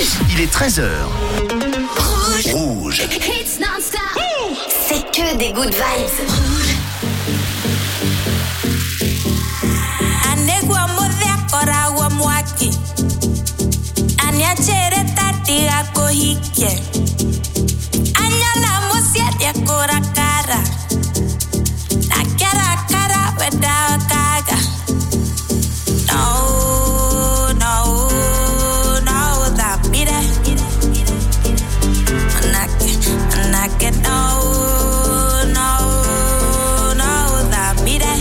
Il est 13h. Rouge. Hits non-stop. C'est que des good vibes. Anegua modea korawa mwaki. Anyachere tatia kohike. Anyana musiet kora cara. Nakera cara without kaga. No, that be that. Anake, no, that be that.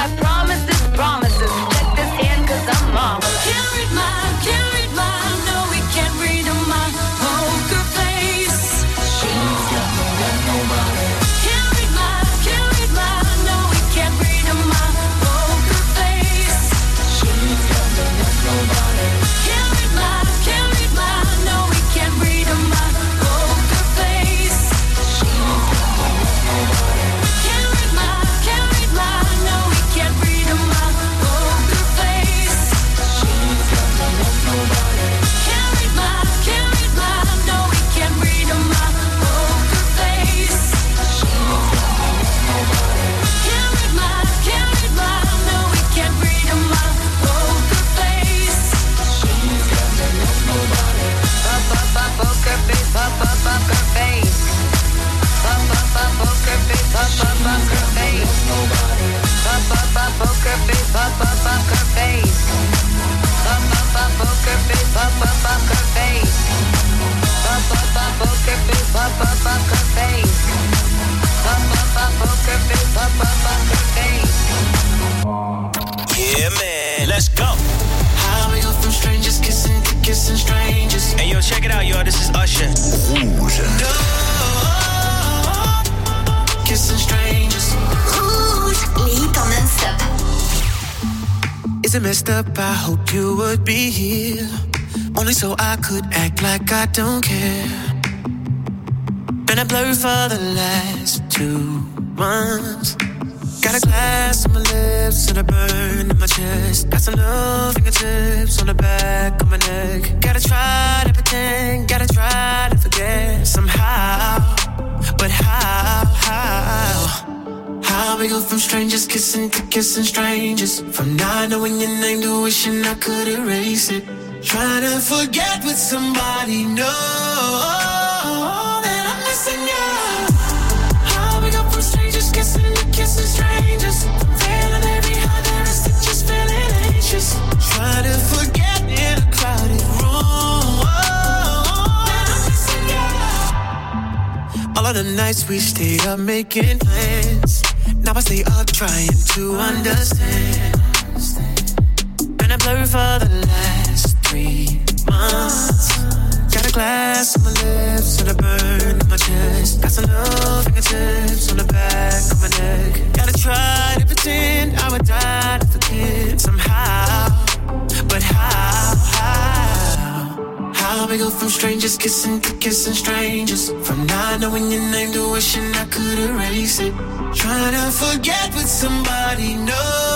Can't read my, no, we kissing strangers. Hey yo, check it out, yo. This is Usher. Rouge. No, kissing strangers. Rouge, les hits en non-stop. Is it messed up? I hope you would be here. Only so I could act like I don't care. Been a blur for the last 2 months. Got a glass on my lips and a burn in my chest. Got some little fingertips on the back of my neck. Gotta try to pretend, gotta try to forget somehow. But how we go from strangers kissing to kissing strangers, from not knowing your name to wishing I could erase it. Trying to forget with somebody, know that I'm missing you. How we go from strangers kissing to kissing strangers, from feeling every high there is to just feeling anxious. Trying to forget in a crowded room that I'm missing you. All of the nights we stayed up making plans, now I stay up trying to understand. Been a blur for the last 3 months. Got a glass on my lips and a burn in my chest. Got some little fingertips on the back of my neck. Gotta try to pretend I would die to forget somehow. But how we go from strangers kissing to kissing strangers, from not knowing your name to wishing I could erase it. Trying to forget with somebody, know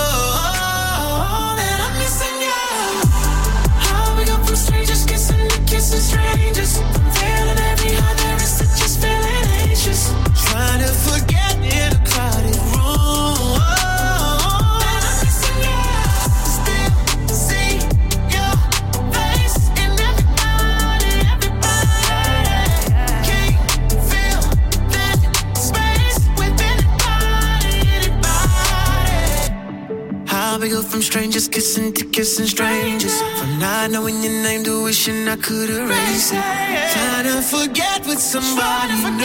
that I'm missing you. How we go from strangers kissing to kissing strangers, from feeling every high there is to just feeling anxious. Trying to forget in a crowded room that I'm missing you. Still see your face in everybody. Can't feel that space within anybody. How we go from strangers kissing to kissing strangers, from not knowing your name to wishing I could erase it. Trying to forget with somebody, know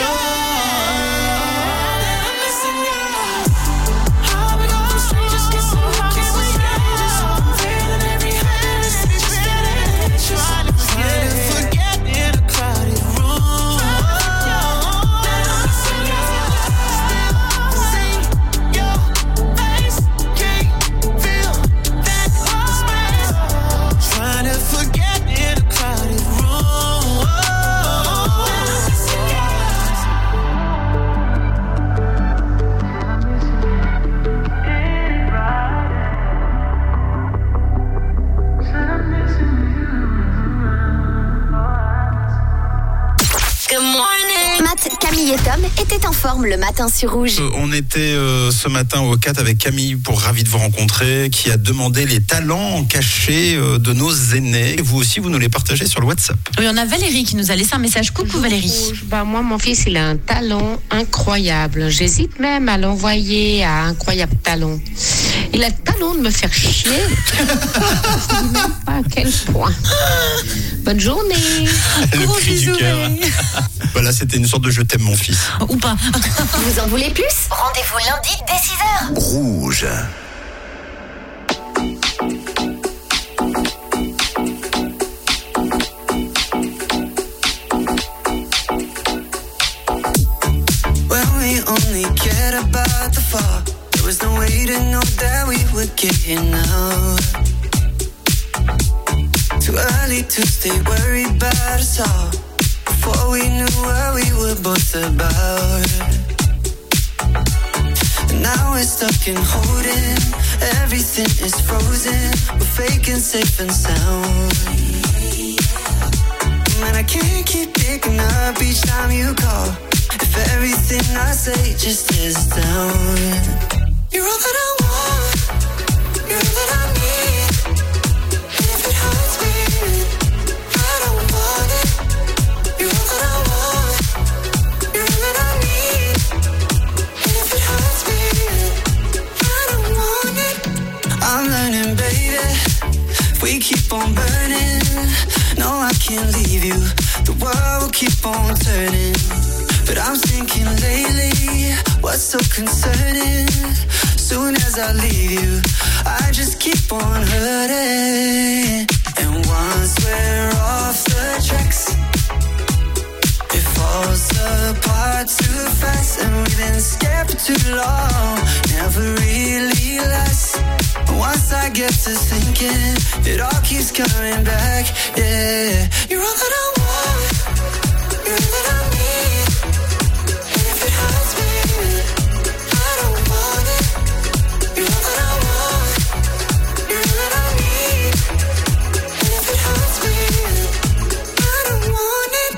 that I'm missing you. How we go from strangers kissing to kissing strangers, from feeling every hand is just feeling anxious. Trying to forget in a crowded room that I'm missing you. Still see your face, can't feel that space. Trying to forget in a crowded room that I'm missing you. Good morning. Matt, Camille et Tom étaient en forme le matin sur Rouge. On était ce matin au 4 avec Camille pour Ravi de vous rencontrer, qui a demandé les talents cachés de nos aînés. Et vous aussi, vous nous les partagez sur le WhatsApp. Oui, on a Valérie qui nous a laissé un message. Coucou Valérie. Moi, mon fils, il a un talent incroyable. J'hésite même à l'envoyer à Incroyable Talent. Il a le talent de me faire chier. Je ne sais même pas à quel point. Bonne journée. Le Gros cri du bisous, cœur. Valérie. Voilà, c'était une sorte de je t'aime mon fils. Ou pas. Vous en voulez plus? Rendez-vous lundi dès 6h. Rouge. When we only cared about the fall, there was no way to know that we would get here now. Too early to stay worried about us all, before we knew what we were both about. And now we're stuck in holding, everything is frozen, we're faking safe and sound. Man, I can't keep picking up each time you call, if everything I say just is down. You're all that I want, you're all that I need, and if it hurts me, I don't want it. You're all that I want, you're all that I need, and if it hurts me, I don't want it. I'm learning, baby, if we keep on burning, no, I can't leave you, the world will keep on turning. But I'm thinking lately, what's so concerning? Soon as I leave you, I just keep on hurting. And once we're all I get to thinking, it all keeps coming back, yeah. You're all that I want, you're all that I need. And if it hurts me, I don't want it. You're all that I want, you're all that I need. And if it hurts me, I don't want it.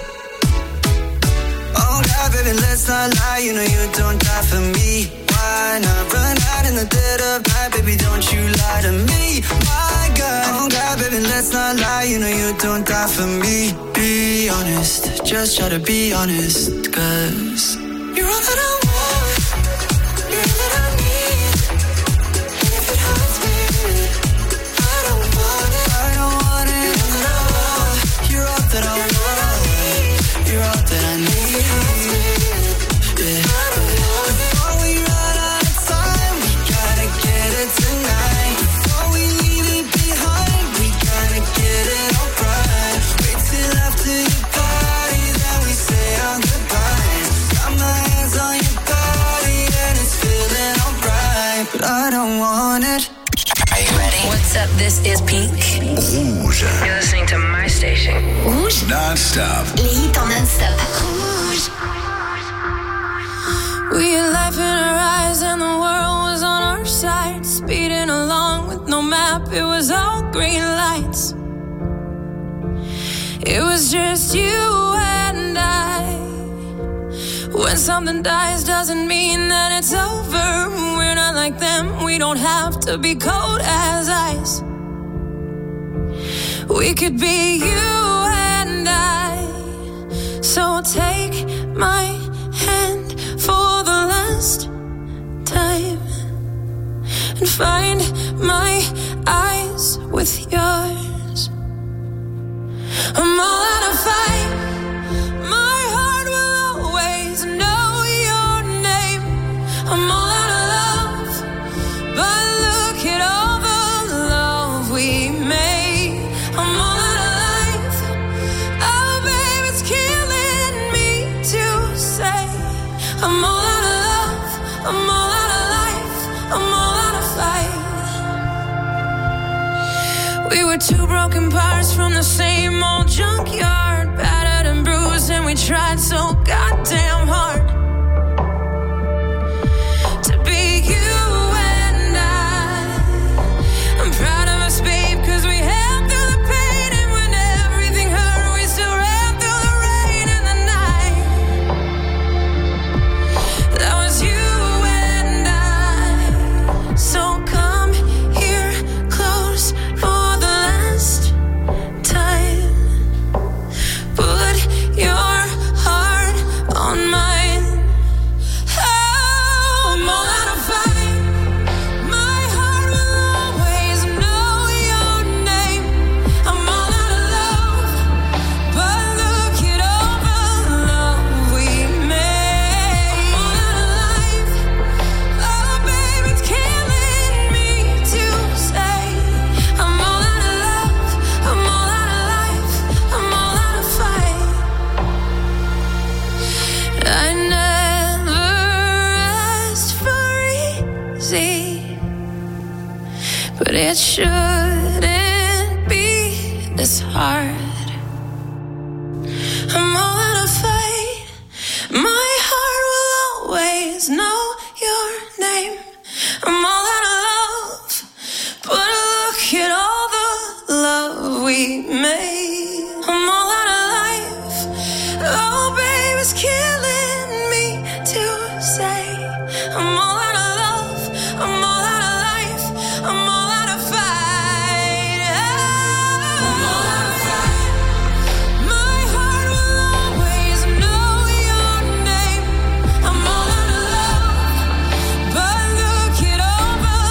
Oh God, baby, let's not lie, you know you don't die for me. Why not run out in the dead of night, baby, don't you lie to me. My God, oh God, baby, let's not lie, you know you don't die for me. Be honest, just try to be honest, 'cause you're all that I want, you're all that I need. And if it hurts me, I don't want it. I don't want it. You're all that I want, you're all that I need. Yeah. Before we run out of time, we gotta get it tonight. Before we leave it behind, we gotta get it all right. Wait till after your party, then we say our goodbyes. Got my hands on your body and it's feeling alright, but I don't want it. Are you ready? What's up? This is Pink. Rouge. You're listening to my station. Rouge, Non-stop. les hits en non-stop. Rouge. We had life in our eyes and the world was on our side. Speeding along with no map, it was all green lights. It was just you and I. When something dies doesn't mean that it's over. We're not like them, we don't have to be cold as ice. We could be you and I. So take my hand for the last time and find my eyes with yours. I'm all out of fight. My heart will always know your name. I'm all out of love, but look at all the love we made. I'm all out of life. Oh, babe, it's killing me to say. I'm all out of love, I'm all out of life, I'm all out of fight. We were two broken parts from the same old junkyard, battered and bruised, and we tried so goddamn hard to be you and I. I'm proud of us, babe, 'cause we held through the pain, and when everything hurt, we still ran through the rain and the night. That was you and I. So come here close for the last time. Put your heart on mine. Oh, I'm all out of fight. My heart will always know your name. I'm all out of love, but look at all the love we made. I'm all out of life. Oh, babe, it's killing me to say. I'm all out of love, I'm all out of life, I'm all out of fight. I never asked for easy, but it shouldn't be this hard. I'm all out of fight. My heart will always know your name. I'm all out of love, but look at all the love we made. I'm all out of life. Oh, babe, it's killing me to say. I'm all out of love, I'm all out of life, I'm all out of fight. I'm all out of fight. My heart will always know your name. I'm all out of love, but look at all the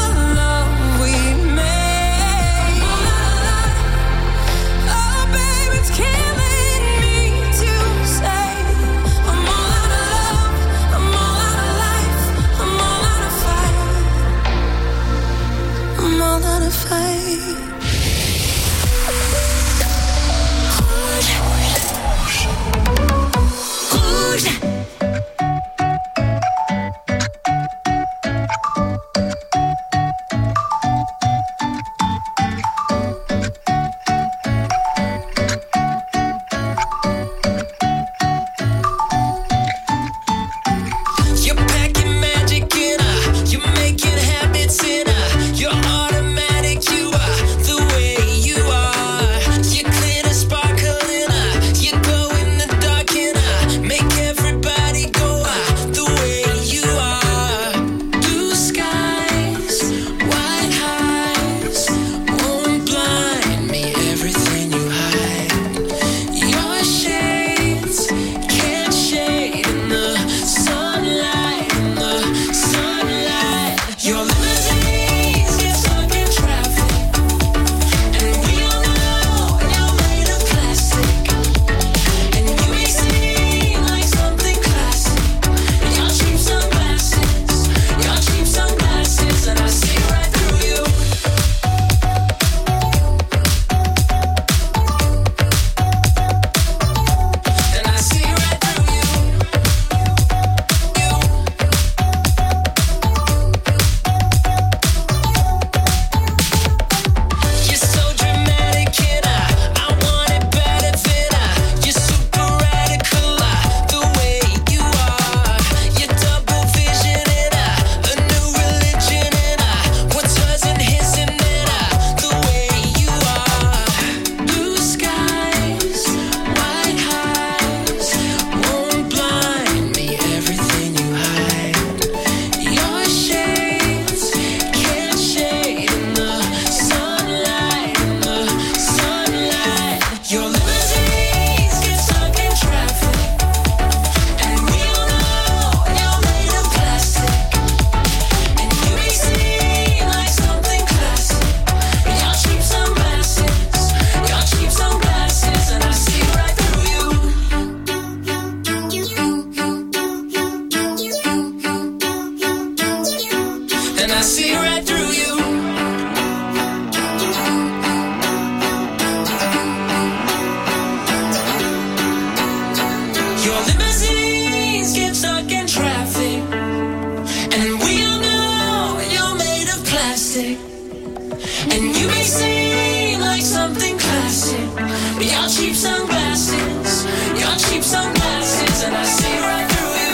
cheap sunglasses, your cheap sunglasses, and I see right through you.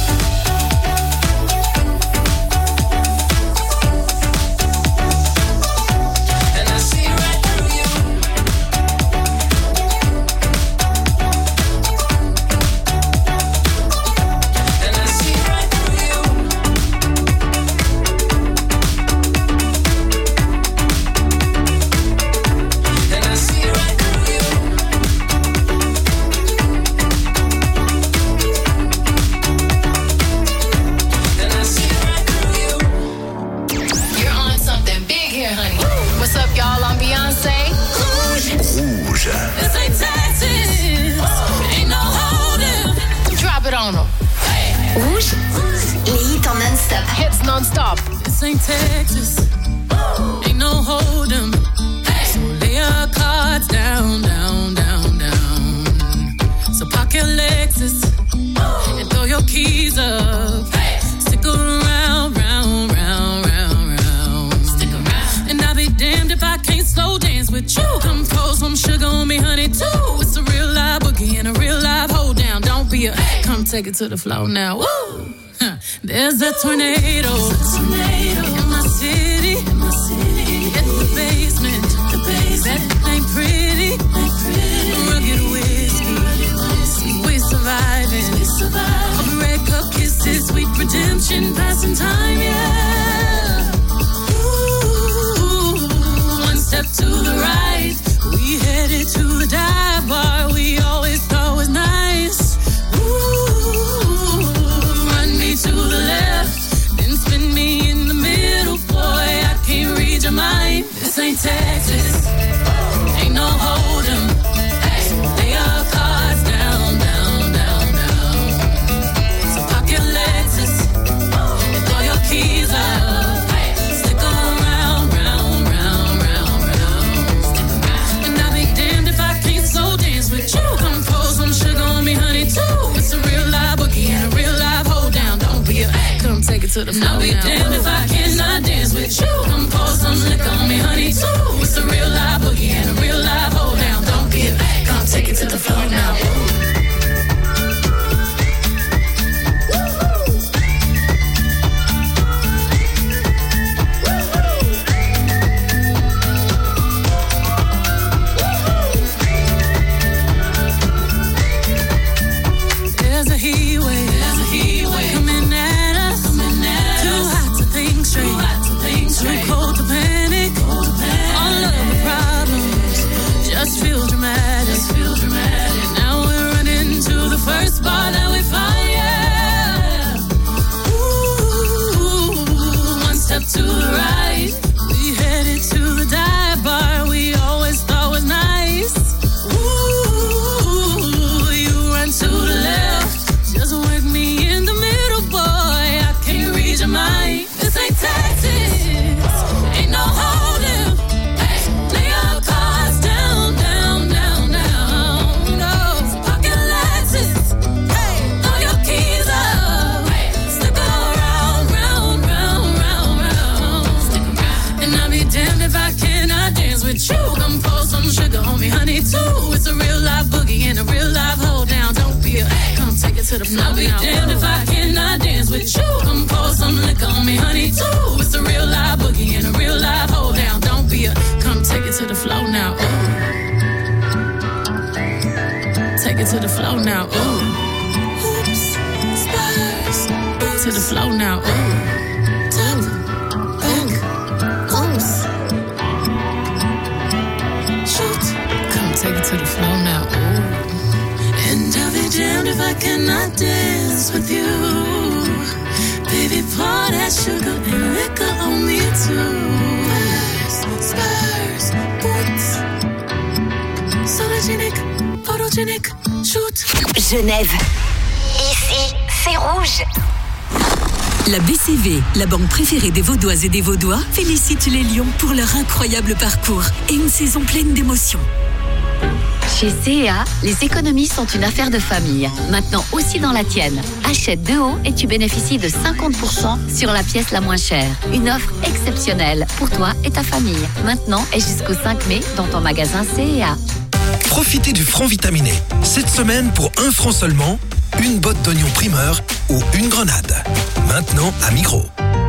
And I see right through you. And I see right through you. And I see right through you. And I see right through you. You're on something big here, honey. What's up, y'all? I'm Beyonce. Rouge. This ain't Texas. Ain't no holding. Drop it on them. Rouge, les hits en non-stop. Hits non-stop. This ain't Texas. Ain't no hold'em. So lay your cards down, down, down, down. So park your Lexus and throw your keys up. Stick around, round, round, round, round. Stick around. And I'll be damned if I can't slow dance with you. Come pour some sugar on me, honey, too. It's a real live boogie and a real live hold down. Don't be a come take it to the floor now. Woo! There's a tornado in my city. It's the basement. That ain't pretty. Rugged whiskey. We surviving. Breakup kisses, sweet redemption, passing time, yeah. Ooh, one step to the right. We headed to the dive bar we always thought was nice. Ooh, run me to the left, then spin me in the middle. Boy, I can't read your mind. This ain't Texas, ain't no hold'em. Lay your cards down, down, down, down. So park your Lexus and throw your keys up. Stick around, round, round, round, round. And I'll be damned if I can't slow dance with you. Come pour some sugar on me, honey, too. It's a real live boogie and a real live hold down. Don't be a come take it to the floor. I'll be damned if I cannot dance with you. Come pour some liquor on me, honey, too. It's a real live boogie and a real live hold down. Don't be a come take it to the floor now. There's a heat wave coming at us. Too hot to think straight. Too cold to panic. All of the problems just feel dramatic. Now we're running to the first bar that we find, yeah. Ooh, one step to the right. We headed to the dive bar we always thought was nice. Ooh, you run to the left. Just work me in the middle, boy. I can't read your mind. This ain't Texas. Ain't no hold'em. Lay your cards down, down, down, down. Go. Park your Lexus. Throw your keys up. Stick around, round, round, round, round. And I'll be damned if I cannot dance with you. Come pour some sugar on me, honey, too. It's a real live boogie and a real live hold down. Don't be a come take it to the floor. I'll be damned if I cannot dance with you. Come pour some liquor on me, honey, too. It's a real live boogie and a real live hold down. Don't be a come take it to the floor now. Ooh. Take it to the floor now. Ooh. Oops, spurs. To the floor now. Ooh. Oops. Shoot. Come take it to the floor now. Ooh. And I'll be damned if I cannot dance with you. Baby, pour that sugar and liquor on me too. Spurs, boots. Sologenic, photogenic, shoot. Genève. Ici, c'est Rouge. La BCV, la banque préférée des Vaudoises et des Vaudois, félicite les Lions pour leur incroyable parcours et une saison pleine d'émotions. Chez CEA, les économies sont une affaire de famille. Maintenant aussi dans la tienne. Achète de haut et tu bénéficies de 50% sur la pièce la moins chère. Une offre exceptionnelle pour toi et ta famille. Maintenant et jusqu'au 5 mai dans ton magasin CEA. Profitez du franc vitaminé. Cette semaine, pour 1 franc seulement, une botte d'oignon primeur ou une grenade. Maintenant à Migros.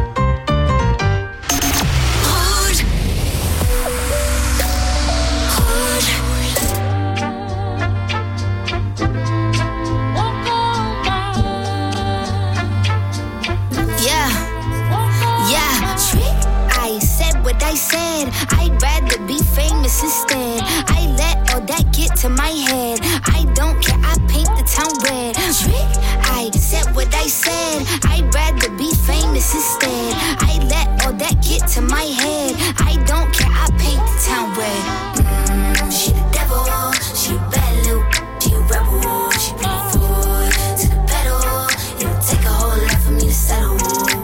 I said I'd rather be famous instead. I let all that get to my head. I don't care, I paint the town red. Trick, I said what I said. I'd rather be famous instead. I let all that get to my head. I don't care, I paint the town red. She the devil, she a bad little, she a rebel. She bring the foot to the pedal. It'll take a whole lot for me to settle.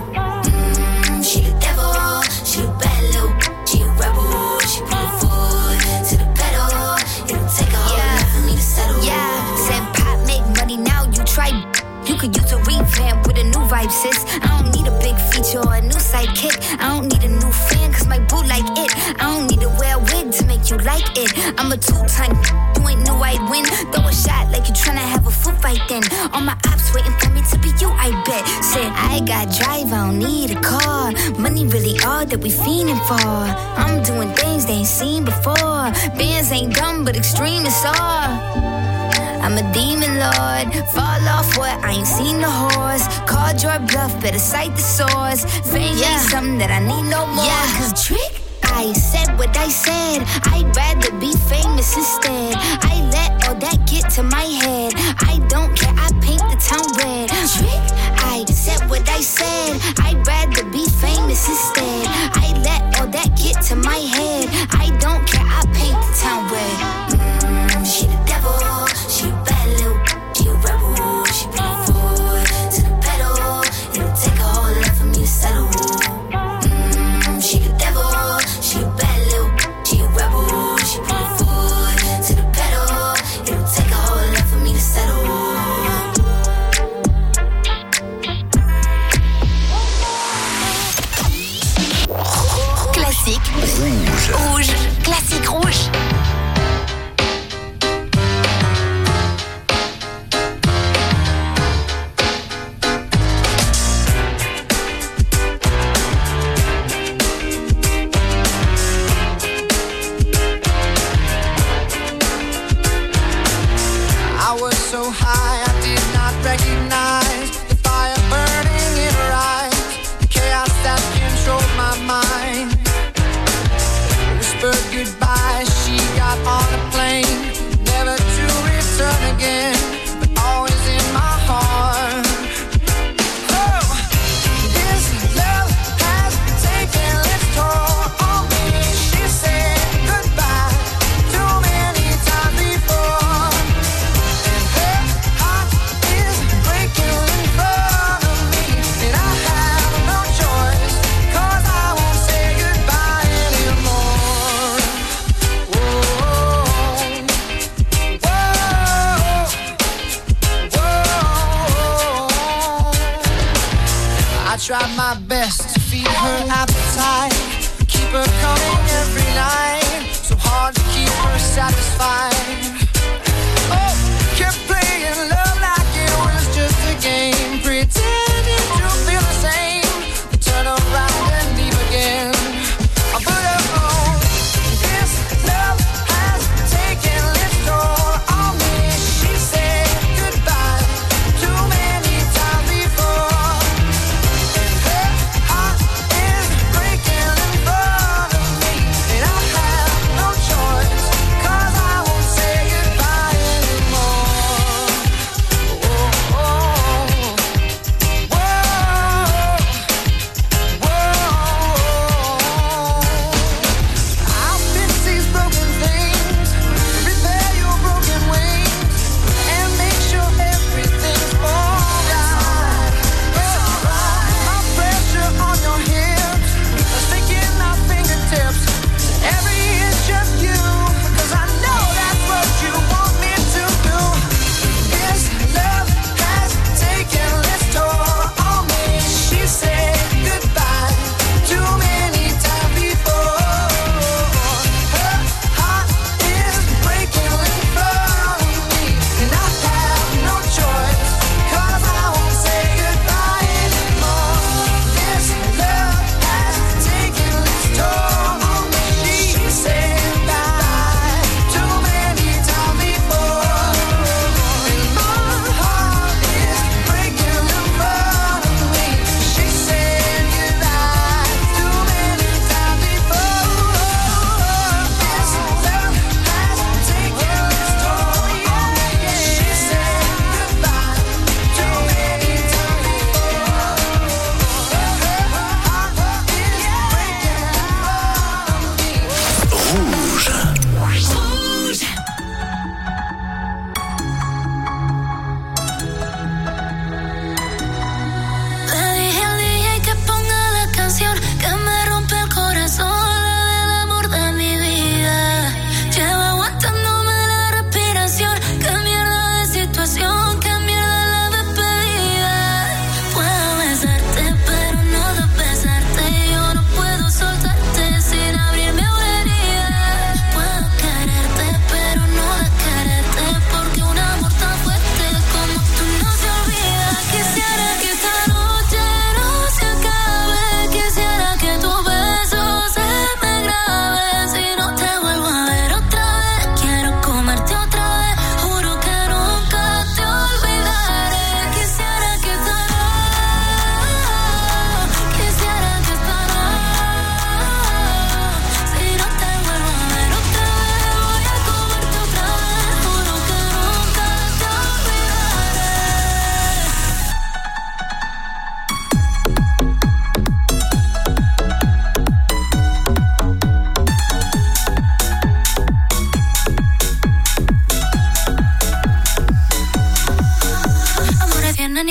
She the devil, she a bad little, she a rebel. She bring the foot to the pedal. It'll take a whole lot for me to settle. Yeah, said pop make money now. You try. You could use a revamp with a new vibe, sis. I don't need a big feature or a new sidekick. I don't need a new fan, cause my boo like it. I don't need to wear a wig to make you like it. I'm a two-time, you ain't knew I'd win. Throw a shot like you tryna have a foot fight then. All my ops waiting for me to be you, I bet. Said, I got drive, I don't need a car. Money really all that we fiending for. I'm doing things they ain't seen before. Bands ain't dumb, but extreme is all. I'm a demon lord, fall off what, I ain't seen the horse. Called your bluff, better cite the source. Fame ain't something that I need no more. Yeah, cause trick, I said what I said. I'd rather be famous instead. I let all that get to my head. I don't care, I paint the town red. Trick, I said what I said. I'd rather be famous instead. I let all that get to my head. I don't care, I paint the town red. She the devil. She a bad little, she a rebel. She bring the foot to the pedal. It'll take a whole lot for me to settle. She the devil, she a bad little, she a rebel. She bring the foot to the pedal. It'll take a whole lot for me to settle. Classique rouge. Rouge. Classique rouge. So high, I did not recognize the fire burning in her eyes, the chaos that controlled my mind. Whispered goodbye, she got on a plane, never to return again, but always in my heart. Oh, this love has taken its toll on me. She said goodbye too many times before. I tried my best to feed her appetite, keep her coming every night, so hard to keep her satisfied. Oh, kept playing love like it was just a game, pretending to feel the same, turn around and leave again. I put her on. This love has taken its toll on me. She said goodbye too many times before.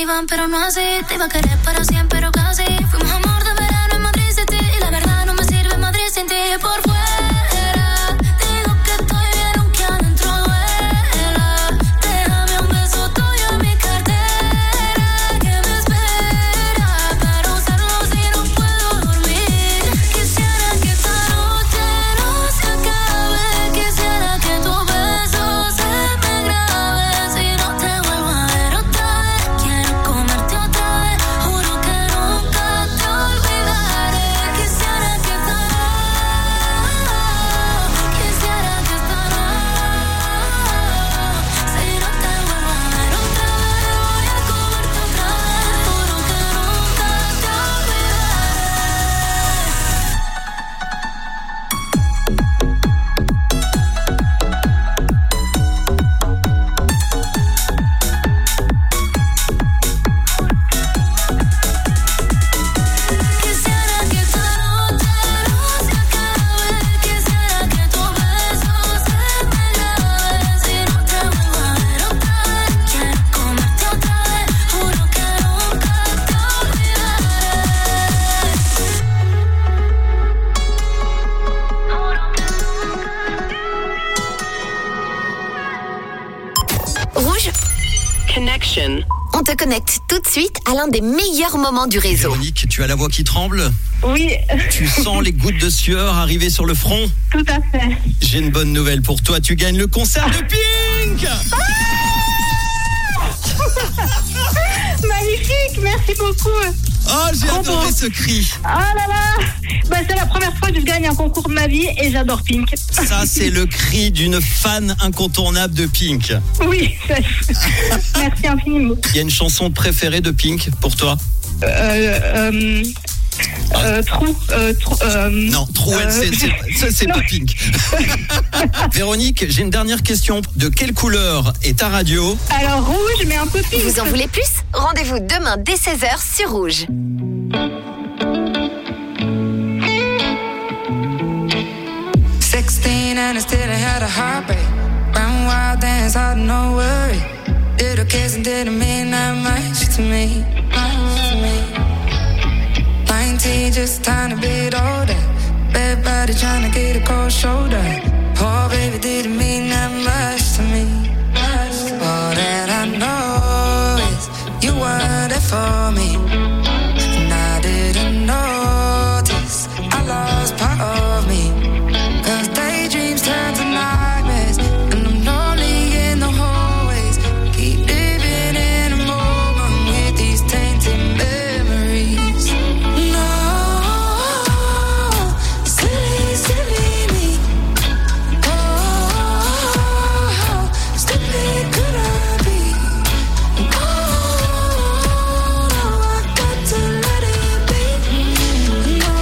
minivan, pero no así. Te iba a querer para siempre, pero casi. Fuimos amor de verano en Madrid City. Y la verdad no me sirve Madrid sin ti. Por fuera digo que estoy bien aunque adentro duela. Déjame un beso tuyo en mi cartera que me espera para usarlo si no puedo dormir. Quisiera que esta noche no se acabe. Quisiera que tu beso se me grabe. Si no te vuelvo a ver otra vez, quiero comerte otra vez. Juro que nunca te olvidaré. Quisiera que esta noche, quisiera que esta noche, si no te vuelvo a ver otra vez, voy a comerte otra vez. Juro que nunca te Quisiera que esta noche no se acabe. Quisiera que tu beso se me grabe. Si no te vuelvo a ver otra vez, quiero comerte otra vez. Juro que nunca te olvidaré. Rouge, Connection. on te connecte tout de suite à l'un des meilleurs moments du réseau. Véronique, tu as la voix qui tremble? Oui, Tu sens les gouttes de sueur arriver sur le front? tout à fait. J'ai une bonne nouvelle pour toi, tu gagnes le concert de Pink. Magnifique, merci beaucoup. Oh, j'ai adoré ce cri. Ah là là, bah, c'est la première fois que je gagne un concours de ma vie et j'adore Pink. Ça, c'est le cri d'une fan incontournable de Pink. Oui, merci infiniment. Il y a une chanson préférée de Pink pour toi? Non, Trou, c'est pas Pink. Véronique, j'ai une dernière question. De quelle couleur est ta radio? Alors rouge, mais un peu pink. Vous en voulez plus? Rendez-vous demain dès 16h sur Rouge. 16 and I still had a heartbreak. Round wild dance, hard no worry. Little kiss and didn't mean that much to me. 19, just trying to bit older. Bad body trying to get a cold shoulder. Poor baby didn't mean that much to me. All that I know is you were there for me. And I didn't notice I lost part of me. 'Cause daydreams turn to nightmares. And I'm lonely in the hallways. Keep living in a moment with these tainted memories. No, silly, silly me. Oh, stupid could I be? Oh, I got to let it be. No,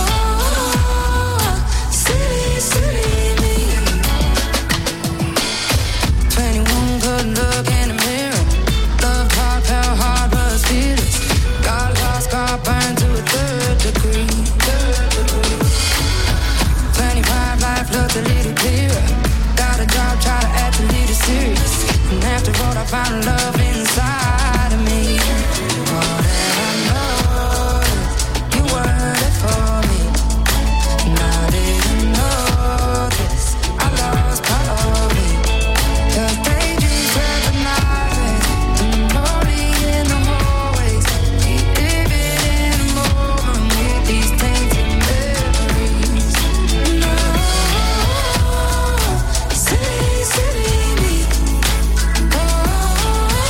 silly, silly me. 21, couldn't look in the mirror. Love hard, fell hard, was fearless. Got lost, got burned to a third degree. 25, life looked a little clearer. Got a job, try to act a little serious. And after all, I found love inside of me. All that I know is you were there for me. And I didn't notice I lost part of me. 'Cause daydreams turn to nightmares. And I'm lonely in the hallways. Keep living in a moment with these tainted memories. No, silly, silly me. Oh,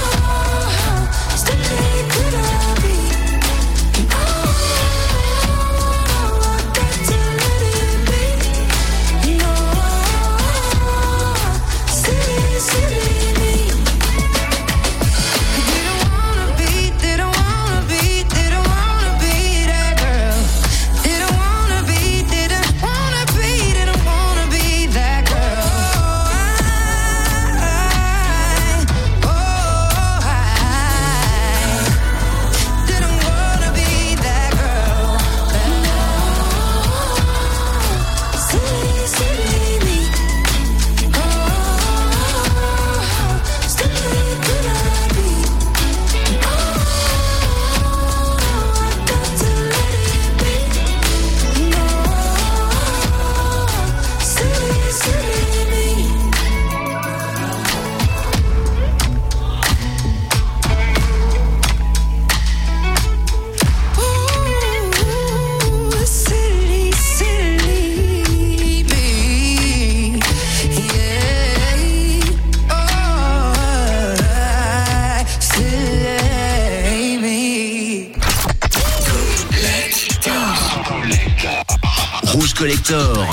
Collector.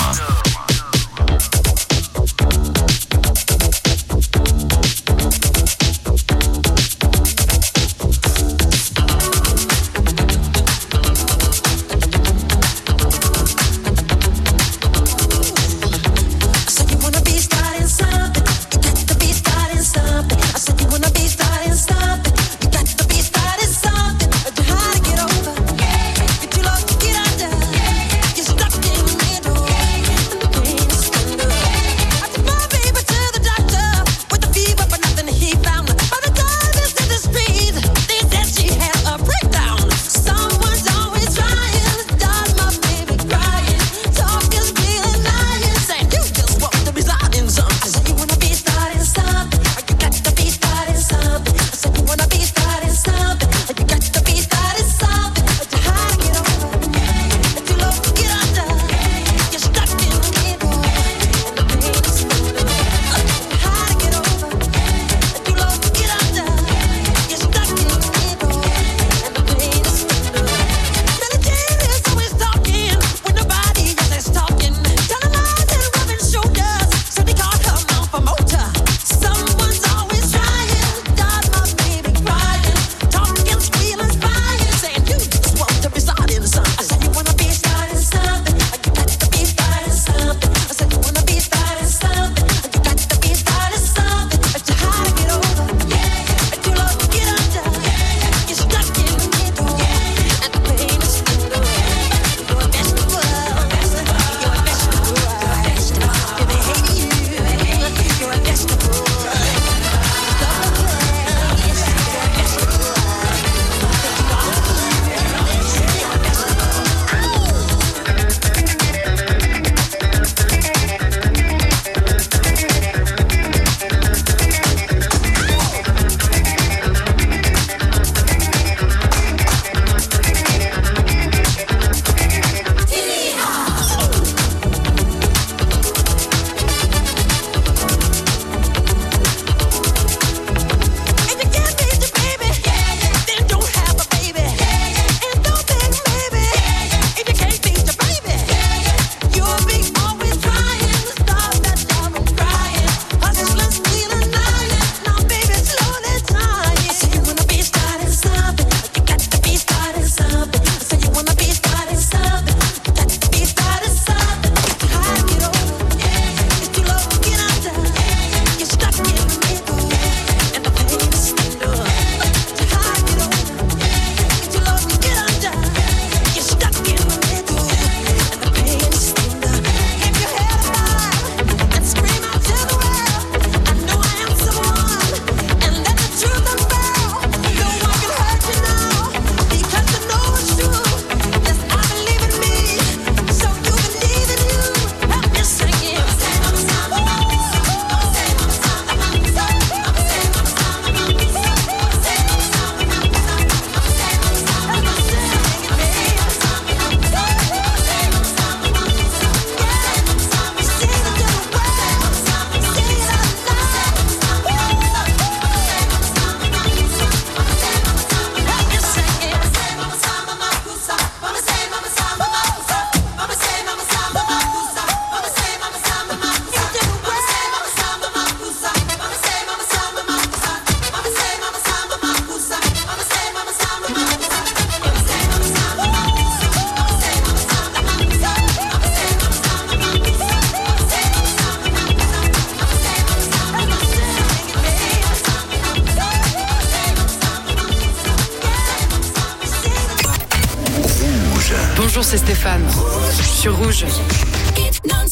Bonjour, c'est Stéphane. Sur Rouge. Les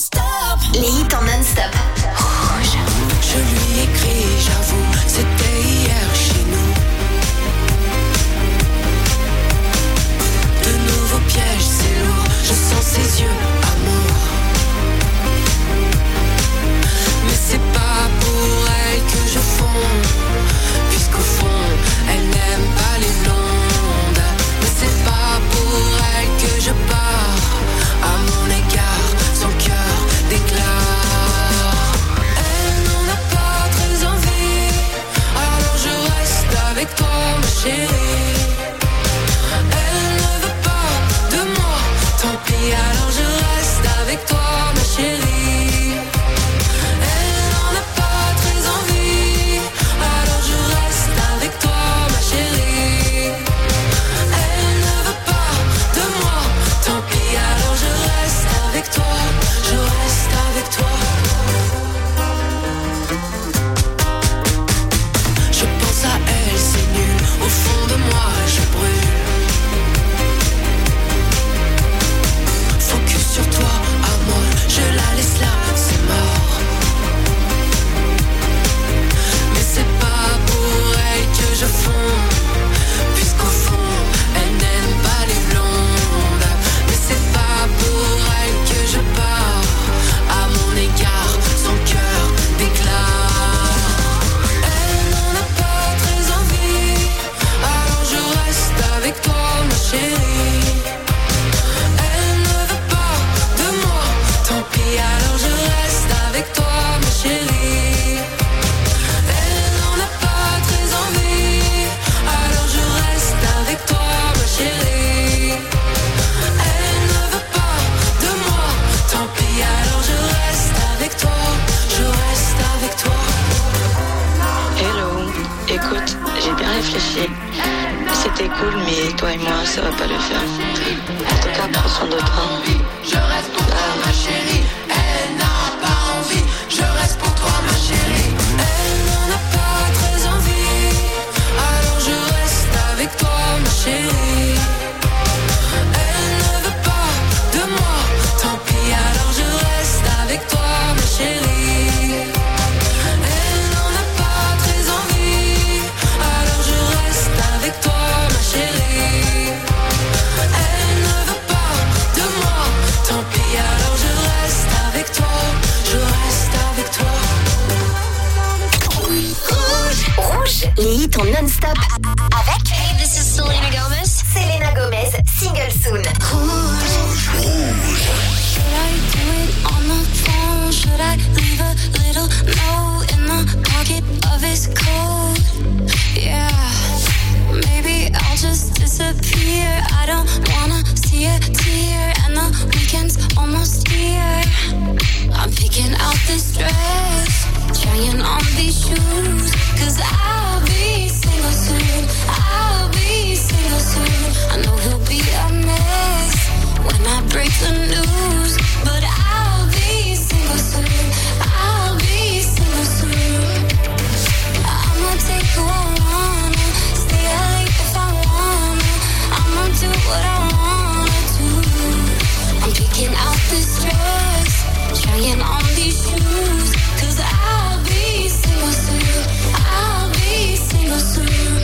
hits en non-stop. Rouge. Je lui écris, j'avoue, c'était hier chez nous. De nouveaux pièges, c'est lourd. Je sens ses yeux, amour. Mais c'est pas pour elle que je fonds, puisqu'au fond, elle n'aime pas les blondes. Mais c'est pas pour elle que je pars. À mon égard, son cœur déclare. Elle n'en a pas très envie, alors je reste avec toi, ma chérie. Elle ne veut pas de moi, tant pis, alors je reste avec t'es cool, mais toi et moi, ça va pas le faire. En tout cas, prends soin de toi. Je reste pour toi, ma chérie. Elle n'a pas envie. Je reste pour toi, ma chérie. Elle n'en a pas très envie, alors je reste avec toi, ma chérie. Elle ne veut pas de moi, tant pis, alors je reste avec toi, ma chérie. Elle n'en a pas très envie, alors je reste avec toi, ma chérie. Elle ne veut pas de moi, tant pis, alors je reste avec toi, je reste avec toi. Rouge, les hits en non-stop avec Hey, this is Selena Gomez. Selena Gomez, single soon. Should I do it on the phone? Should I leave a little note in the pocket of his coat? Yeah, maybe I'll just disappear. I don't wanna see a tear, and the weekend's almost here. I'm picking out this dress, trying on these shoes, 'cause I'll be single soon. I'll be single soon. I know he'll be a mess when I break the news, but I'll be single soon. I'll be single soon. I'ma take who I wanna, stay late if I wanna. I'ma do what I wanna do. I'm picking out this dress, trying on these shoes, 'cause I'll be single soon. I'll be single soon.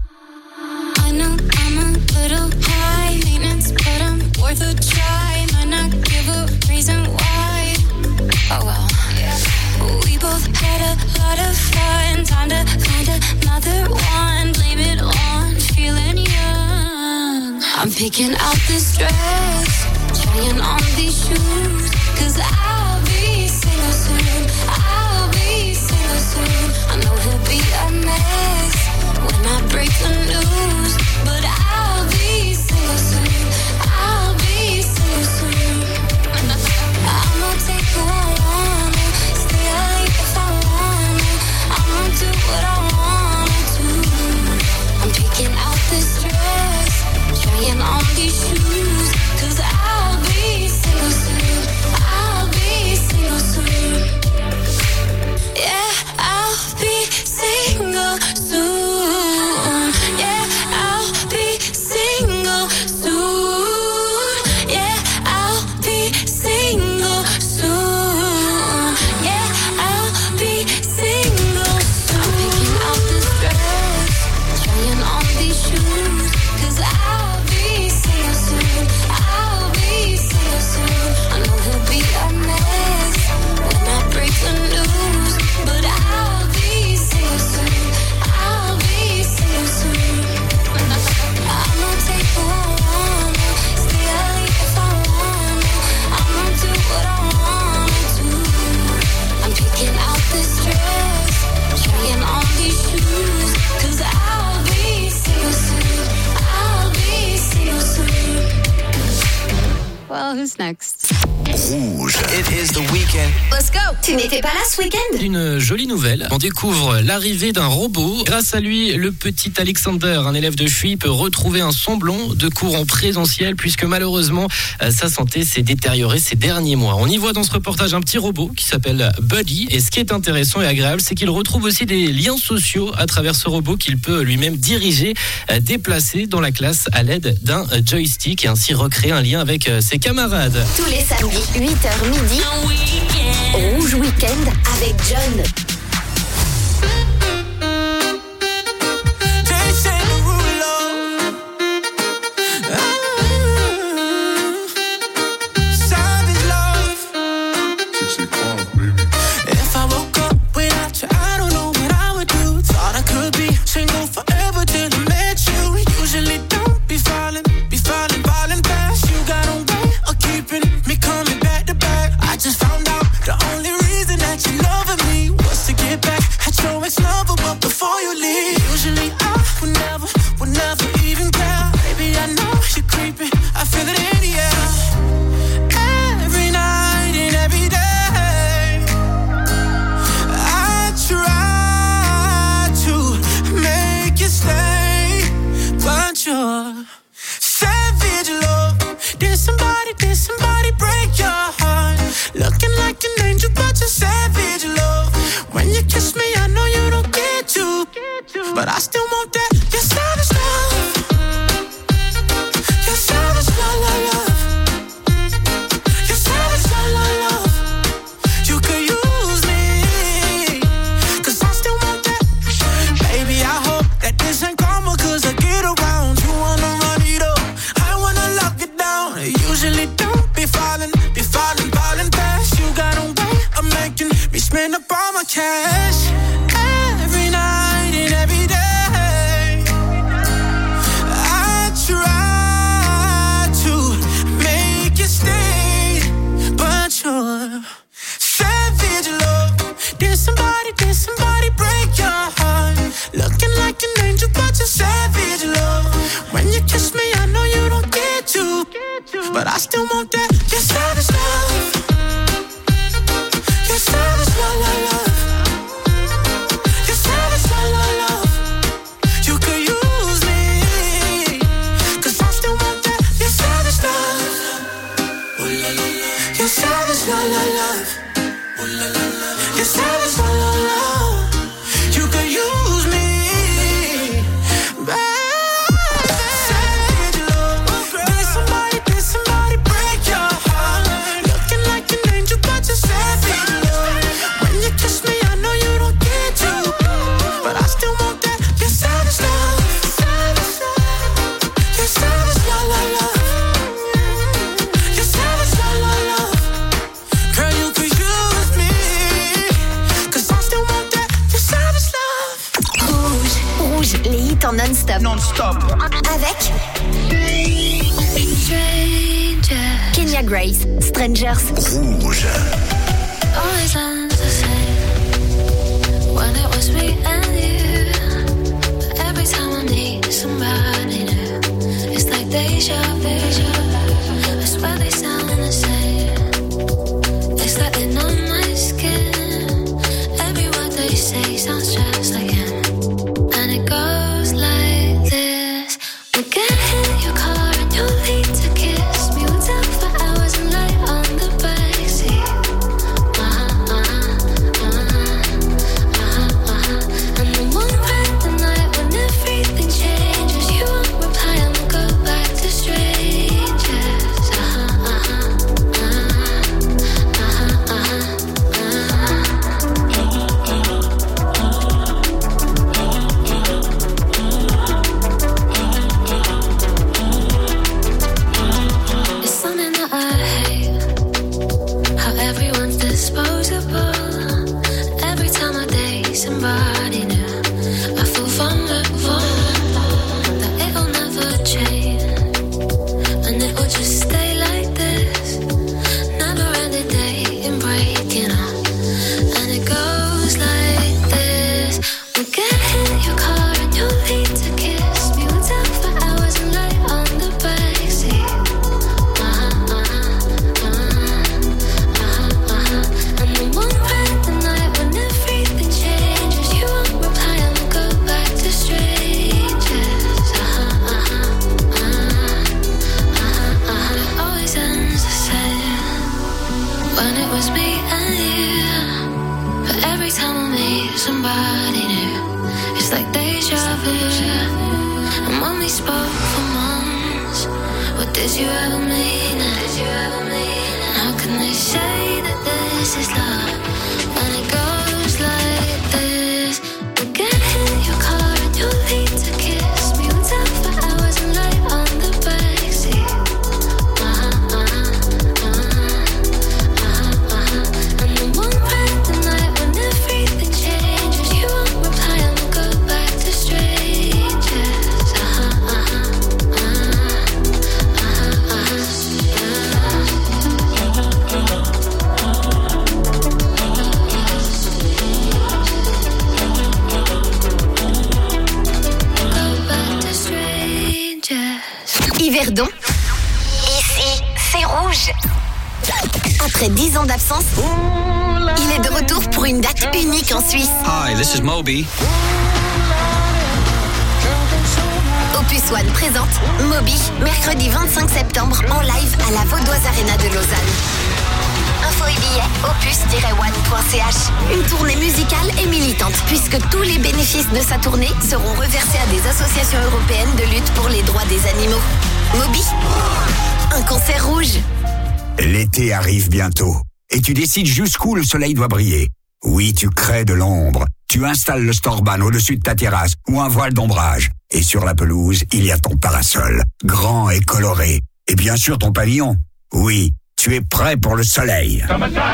I know I'm a little high maintenance, but I'm worth a try. Might not give a reason why. Oh well. We both had a lot of fun. Time to find another one. Blame it on feeling young. I'm picking out this dress, trying on these shoes, 'cause I'll be single soon. I'll be single soon. I know he'll be a mess when I break the news, but I'll be single soon. I'll be single soon. I'ma take who I wanna, stay late if I wanna. I'ma do what I wanna do. I'm picking out this dress, trying on these shoes, 'cause I'll be single soon. I'll be single soon. Yeah, I'll be single soon. Yeah, I'll be single soon. Yeah, I'll be single soon. Yeah, I'll be single soon. I'm picking out this dress, trying on these shoes, 'cause I'll be single soon. I'll be single soon. I know he'll be a mess when I break the news, but I'll be single soon. I'll be single soon. I'ma take who I wanna, stay late if I wanna. I'ma do what I wanna do. I'm picking out this dress, trying on these shoes, 'cause I'll be single soon. I'll be single soon. Well, who's next? Rouge. It is the weekend. Let's go. Tu n'étais pas là ce week-end? Une jolie nouvelle. On découvre l'arrivée d'un robot. Grâce à lui, le petit Alexander, un élève de Chuy, peut retrouver un semblant de cours en présentiel puisque malheureusement, sa santé s'est détériorée ces derniers mois. On y voit dans ce reportage un petit robot qui s'appelle Buddy. Et ce qui est intéressant et agréable, c'est qu'il retrouve aussi des liens sociaux à travers ce robot qu'il peut lui-même diriger, déplacer dans la classe à l'aide d'un joystick et ainsi recréer un lien avec ses camarades. Tous les samedis, 8h midi. Rouge Week-end avec John. If I woke up without you, I don't know what I would do. Thought I could be single forever till I met you. Usually don't be falling fast. You got a way of keeping me coming back to back. I just found out the only reason that you loving me was to get back at your ex-lover, but before you leave, usually I would never even care. Baby, I know you're creeping, I feel it in the air. Every night and every day try to make you stay, but you your savage love. Did somebody break your heart? Looking like an angel, but you're savage love. When you kiss me, I know you don't get to, but I still want that. Your savage love. Your savage love, love, love. Your savage love, love, love. You could use me, 'cause I still want that. Baby, I hope that this ain't karma, 'cause I get around. You wanna run it up, I wanna lock it down. I usually don't be falling fast. You got a way of making me spend up all my cash. Every night and every day, I try to make you stay, but you're savage love. Did somebody break your heart? Looking like an angel, but you're savage love. When you kiss me, I know you don't get to, but I still want that. Your savage love. Your savage love, love, love. Your savage love, love, love. You could use me, 'cause I still want that. Your savage love. Your savage love, love, love. Your savage love, love, love. You could use me, baby. Savage love. Did somebody break your heart? Looking like an angel, but you're savage love. When you kiss me, I know you don't get to, but I still want that. Your savage love. Your savage love, love, love. Your savage love, love, love. Girl, you could use me, 'cause I still want that. Your savage love. Rouge, les hits en non-stop. Non-stop. Avec Kenya Grace, Strangers. Rouge. Always ends the same when it was me and you. But every time I need somebody new, it's like deja vu. I swear they sound the same. It's like they're on my skin. Every word they say sounds just like him, and it goes like this. We get in your car and you need to kiss me. We'll talk for hours and lay on the backseat. And the one right the night when everything changes, you won't reply and we'll go back to strangers. It's something that I hate, how everyone's disposable. Every time I date somebody new, I feel vulnerable, that it'll never change, and it will just stay like this. Never ending dating, breaking up, and it goes like this. We'll get in your car and you'll need to kiss me. We'll talk for hours and lay on the backseat. And the one right the night when everything changes, you won't reply and we'll go back to strangers. It always ends the same when it was me and you. But every time I meet somebody new, it's like deja vu. And when we spoke for months, what did you ever mean it? How can they say that this is love when it goes like this? We'll get in your car and you'll need to kiss me. We'll talk for hours and lay on the backseat. And the one right the night when everything changes, you won't reply and we'll go back to strangers. Yverdon. Ici, c'est rouge. Après 10 ans d'absence, il est de retour pour une date unique en Suisse. Hi, this is Moby. Au Opus One présente Moby, mercredi 25 septembre, en live à la Vaudoise Arena de Lausanne. Info et billets, opus-one.ch. Une tournée musicale et militante, puisque tous les bénéfices de sa tournée seront reversés à des associations européennes de lutte pour les droits des animaux. Moby, un concert rouge. L'été arrive bientôt, et tu décides jusqu'où le soleil doit briller. Oui, tu crées de l'ombre. Tu installes le Storban au-dessus de ta terrasse ou un voile d'ombrage. Et sur la pelouse, il y a ton parasol, grand et coloré. Et bien sûr ton pavillon. Oui, tu es prêt pour le soleil.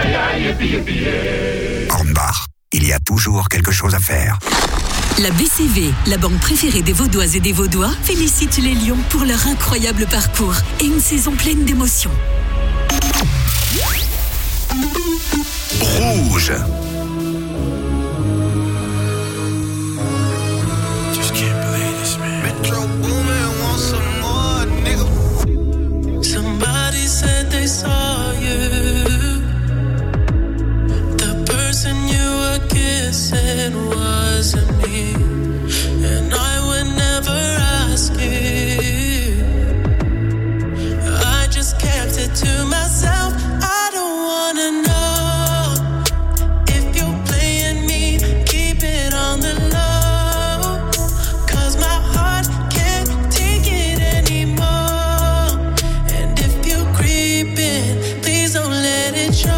Hornbach, il y a toujours quelque chose à faire. La BCV, la banque préférée des Vaudoises et des Vaudois, félicite les Lions pour leur incroyable parcours et une saison pleine d'émotions. Rouge. Somebody said they saw you. The person you were kissing wasn't me, and I would never ask you. I just kept it to myself. I don't wanna know if you're playing me. Keep it on the low, 'cause my heart can't take it anymore. Please don't let it show.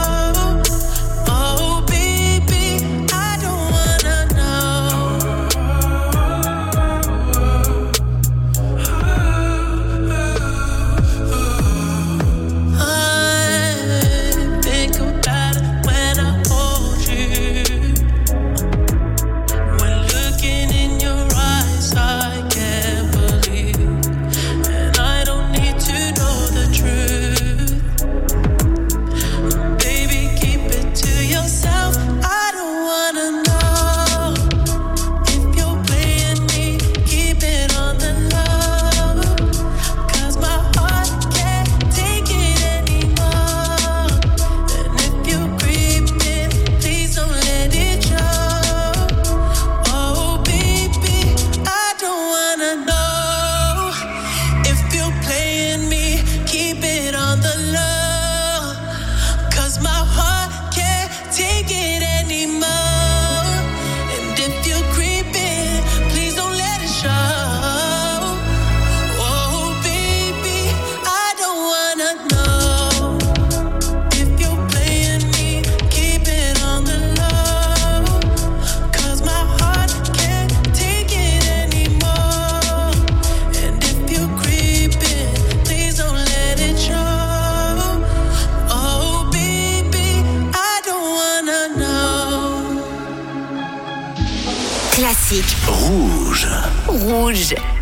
Oh, baby, I don't wanna know. I think about it when I hold you. When looking in your eyes, I can't believe. And I don't need to know the truth. Yourself, I don't wanna know if you're playing me. Keep it on the low, 'cause my heart can't take it anymore. And if you're creeping, please don't let it show. Oh baby, I don't wanna know if you're playing me. Keep it on the low, 'cause my heart take it anymore. And if you're creeping, please don't let it show. Oh baby, I don't wanna know if you're playing me. Keep it on the low, 'cause my heart can't take it anymore. And if you're creeping, please don't let it show. Oh baby, I don't wanna know. Classique. Rouge. Rouge.